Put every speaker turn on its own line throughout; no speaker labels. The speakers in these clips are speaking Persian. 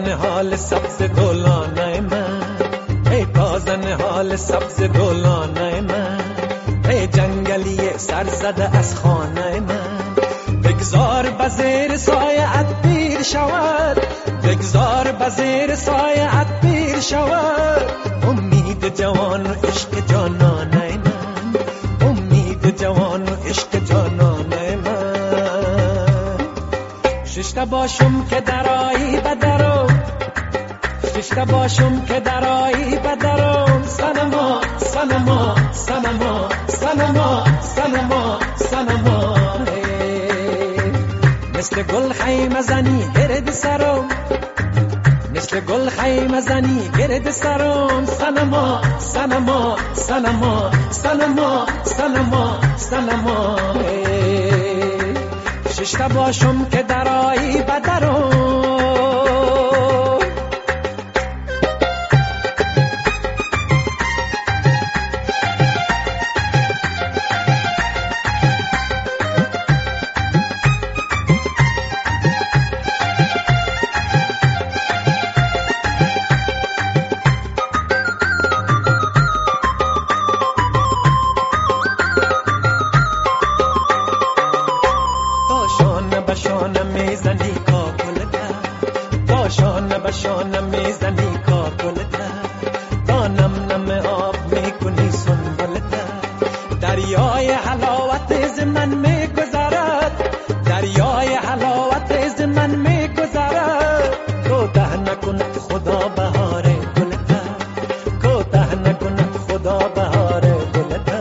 نهال سبز گلانه من، ای تازه نهال سبز گلانه من، ای جنگلی سرزده از خانه من. بگذار بزیر سایه‌ات پیر شود، بگذار بزیر سایه‌ات پیر شود. امید جوان و عشق جانانه من، امید جوان و عشق جانانه من. ششته باشم که درایی بدرم، ششته باشم که درایی بدرم. سنما سنما سنما سنما سنما سنما. مثل گل خیمه زنی گرد سرم، مثل گل خیمه زنی گرد سرم. سنما سنما سنما سنما سنما سنما. ششته باشم که درایی بدرم. بشانه میزنی کاکلته، باشانه بشانه میزنی کاکلته. تا نم نم آب میکنی سنبلته. دریای حلاوت از من میگذرد، دریای حلاوت از من میگذرد. کوته نکند خدا بهار گلته، کوته نکند خدا بهار گلته.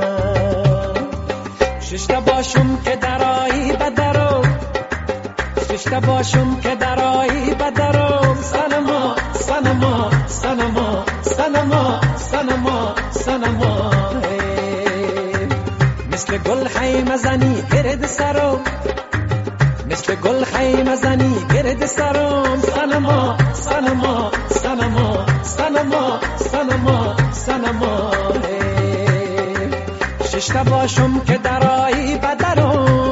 ششته باشم که درایی بدرم، ششته باشم که درایی بدرم. سنما سنما سنما سنما سنما سنما. مثل گل خیمه زنی گرد سرم، مثل گل خیمه زنی گرد سرم. سنما سنما سنما سنما سنما سنما. ششته باشم که درایی بدرم.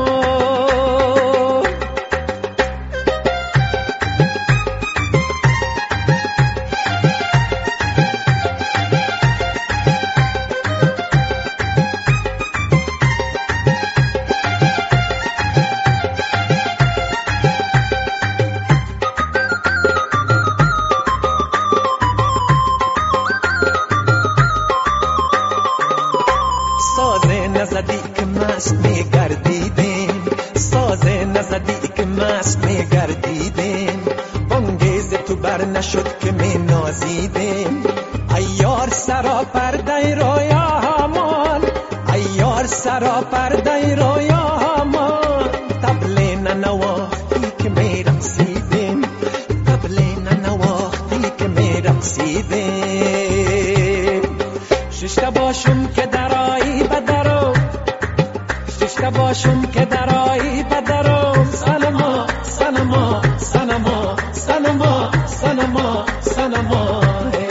سازه نزدی که مست میگردیدیم، سازه نزدی که مست میگردیدیم. بانگیز تو بر نشد که می نازیدیم. ایار سرا پرده رویا همان، ایار سرا پرده رویا همان. طبل ننواختی که می رقصیدیم، طبل ننواختی که می رقصیدیم. ششته باشم که درایی بدرم، ششته باشم که درایی بدرم. سنما سنما سنما سنما سنما سنما.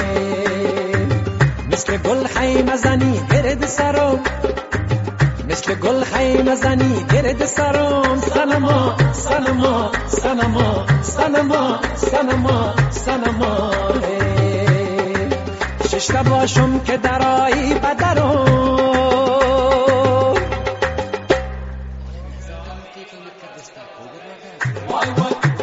مثل گل خیمه زنی گرد سرم، مثل گل خیمه زنی گرد سرم. سنما سنما سنما سنما سنما سنما. ششته باشم که درایی بدرم.
Why